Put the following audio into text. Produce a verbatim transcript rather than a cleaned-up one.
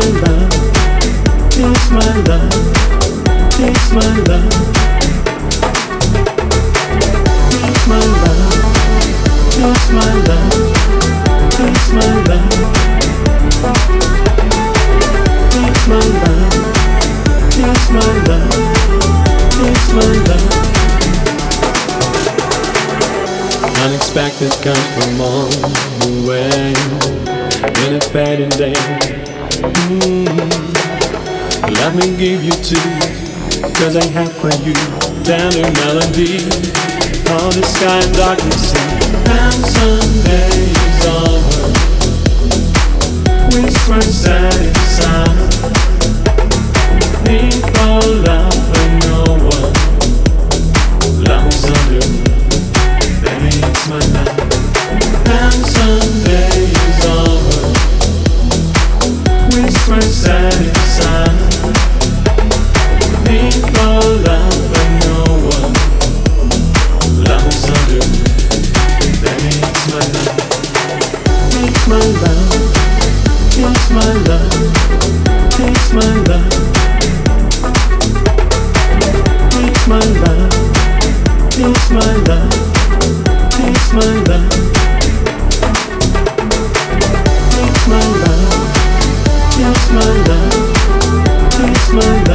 love, it's my love, it's my love, it's my love, it's my love, it's my love, it's my love, it's my love, it's my love. Unexpected comes from all the way in a fading day. Mm. Let me give you two, cause I have for you tender melody. All the sky and darkness and Sunday's over. Whisper sad sound. Need for love but no one loves under. Baby, it's my love. And Sunday's over. Whisper sad sound. Need for love but no one loves under. Baby, it's my love. It's my love. It's my love. It's my love. It's my love. It's my love. It's my love. It's my love. It's my love. It's my love.